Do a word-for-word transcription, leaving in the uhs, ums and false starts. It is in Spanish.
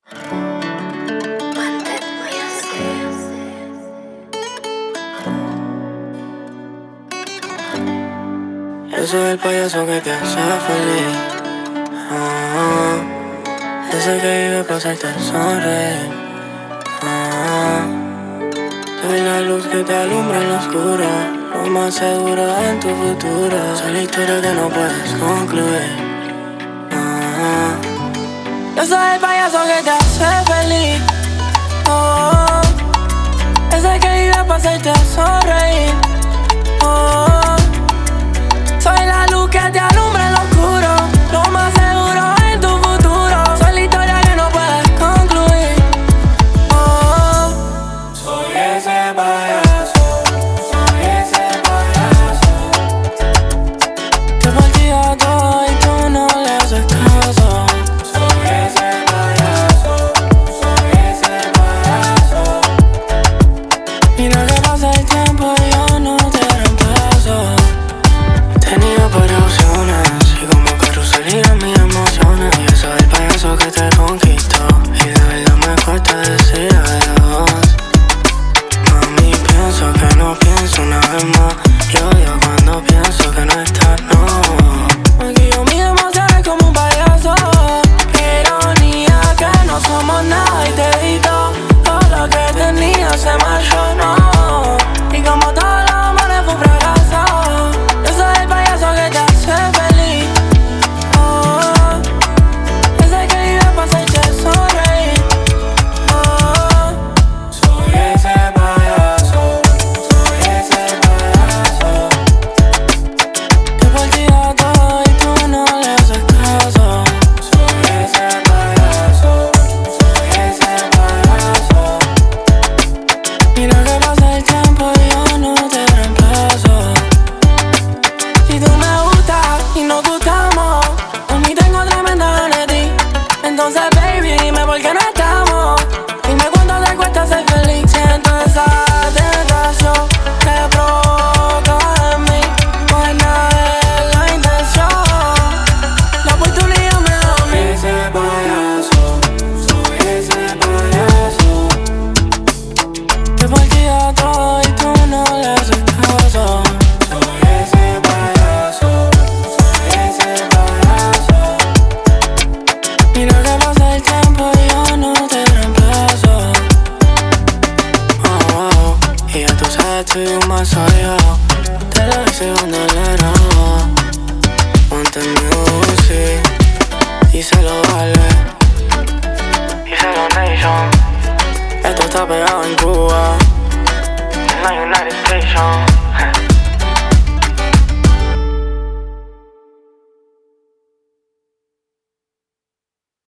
Yo soy el payaso que te hace feliz. Ah, ese que vive para hacerte sonreír. Ah, soy la luz que te alumbra en lo oscuro, lo más seguro en tu futuro. Soy la historia que no puedes concluir. Ah, yo soy el payaso que te hace feliz. Oh, ese que vive para hacerte sonreír. Oh, soy la luz que te alumbra en lo oscuro, lo más seguro en tu futuro. Soy la historia que no puedes concluir. Oh, soy ese payaso, soy ese payaso que partía todo y tú no le haces caso. Soy ese payaso, soy ese payaso. Mira que pasa el tiempo y yo no te reemplazo. Tenía varias opciones y como carrusel giran mis emociones. Yo soy el payaso que te conquistó y de verdad me cuesta decir adiós. Mami, pienso que no pienso una vez más. Yo odio cuando pienso que no estás, no. Aquí yo mis emociones como un payaso. Qué ironía que no somos nada y te di todo, todo lo que tenía se marchó, no. Y como todos los amores fue un fracaso. Yo soy el payaso que te hace feliz. Oh, ese que vive para hacerte sonreír. Oh, soy ese payaso, soy ese payaso que partía todo y tú no le haces caso. Soy ese payaso, soy ese payaso. Mira que pasa el tiempo y yo no te reemplazo. Si tú me gustas y nos gustamos, a mí tengo tremenda ganas de ti. Entonces baby, dime por qué no estamos. Dime cuánto te cuesta ser feliz. Siento esa tentación que provoca en mí. Buena es la intención, la oportunidad me da a mí. Ese payaso, soy ese payaso que partía todo y tú no le haces caso. Soy ese payaso, soy ese payaso. Mira que pasa el tiempo y yo no te reemplazo. Oh, oh, y ya tú sabes, tú más soy yo. Te lo hice cuando le grabo. Ponte music y se lo vale. Y se lo nation. Esto está pegado en Cuba, en la United Stations.